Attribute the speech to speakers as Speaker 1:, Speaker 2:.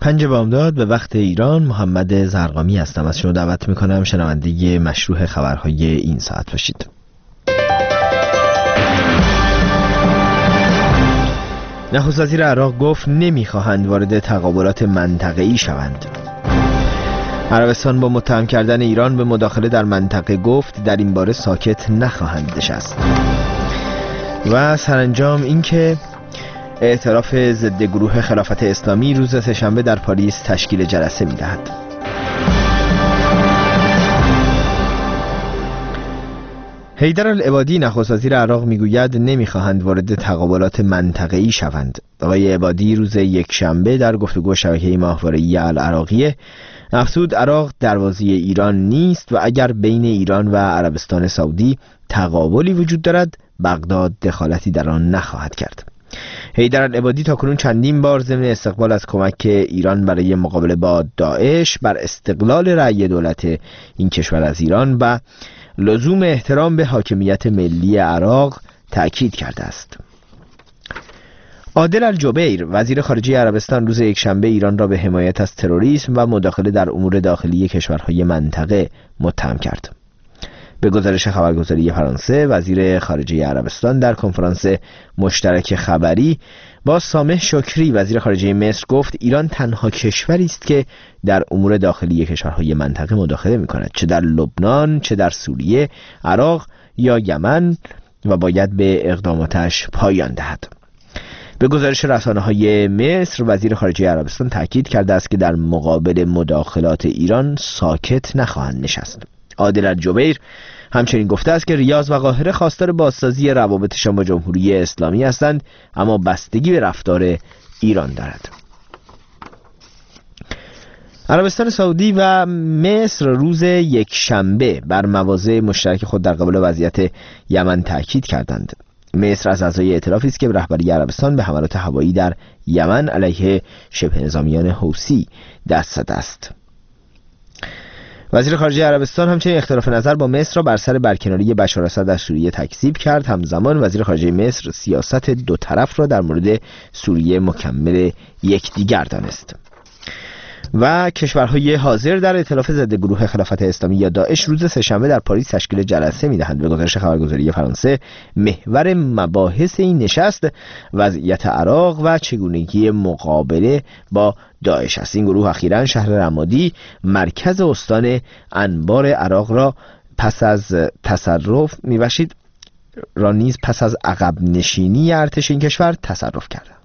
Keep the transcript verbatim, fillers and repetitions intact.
Speaker 1: پنج بامداد به وقت ایران. محمد زرقامی هستم. از شما دعوت میکنم شنونده مشروع خبرهای این ساعت باشید. نخست وزیر عراق گفت نمیخواهند وارد تقابلات منطقه‌ای شوند. عربستان با متهم کردن ایران به مداخله در منطقه گفت در این باره ساکت نخواهند نشست. و سرانجام اینکه اعتراف ضد گروه خلافت اسلامی روز سه‌شنبه در پاریس تشکیل جلسه می‌دهد. حیدر العبادی نخست وزیر عراق میگوید نمیخواهند وارد تقابلات منطقه‌ای شوند. آقای عبادی روز یکشنبه در گفتگو شبکه ماهواره‌ای العراقیه افزود عراق دروازه ایران نیست و اگر بین ایران و عربستان سعودی تقابلی وجود دارد بغداد دخالتی در آن نخواهد کرد. حیدر العبادی تاکنون چندین بار ضمن استقبال از کمک ایران برای مقابله با داعش بر استقلال رأی دولت این کشور از ایران و لزوم احترام به حاکمیت ملی عراق تأکید کرده است. عادل الجبیر وزیر خارجه عربستان روز یکشنبه ایران را به حمایت از تروریسم و مداخله در امور داخلی کشورهای منطقه متهم کرد. به گزارش خبرگزاری فرانسه، وزیر خارجه عربستان در کنفرانس مشترک خبری با سامح شکری وزیر خارجه مصر گفت ایران تنها کشوری است که در امور داخلی کشورهای منطقه مداخله می‌کند، چه در لبنان، چه در سوریه، عراق یا یمن، و باید به اقداماتش پایان دهد. به گزارش رسانه‌های مصر، وزیر خارجه عربستان تاکید کرده است که در مقابل مداخلات ایران ساکت نخواهند نشست. عادل الجبیر همچنین گفته است که ریاض و قاهره خواستار بازسازی روابطشان با جمهوری اسلامی هستند، اما بستگی به رفتار ایران دارد. عربستان سعودی و مصر روز یکشنبه بر مواضع مشترک خود در قبال وضعیت یمن تاکید کردند. مصر از اعضای ائتلافی است که رهبری عربستان به حملات هوایی در یمن علیه شبه نظامیان حوثی دست زده است. وزیر خارجه عربستان همچنین اختلاف نظر با مصر را بر سر برکناری بشار اسد در سوریه تکذیب کرد. همزمان وزیر خارجه مصر سیاست دو طرف را در مورد سوریه مکمل یکدیگر دانست. و کشورهای حاضر در ائتلاف ضد گروه خلافت اسلامی یا داعش روز سه‌شنبه در پاریس تشکیل جلسه می‌دهند. به گزارش خبرگزاری فرانسه، محور مباحث این نشست وضعیت عراق و چگونگی مقابله با داعش است. این گروه اخیراً شهر رمادی مرکز استان انبار عراق را پس از تصرف می‌بخشید را نیز پس از عقب نشینی ارتش این کشور تصرف کرده.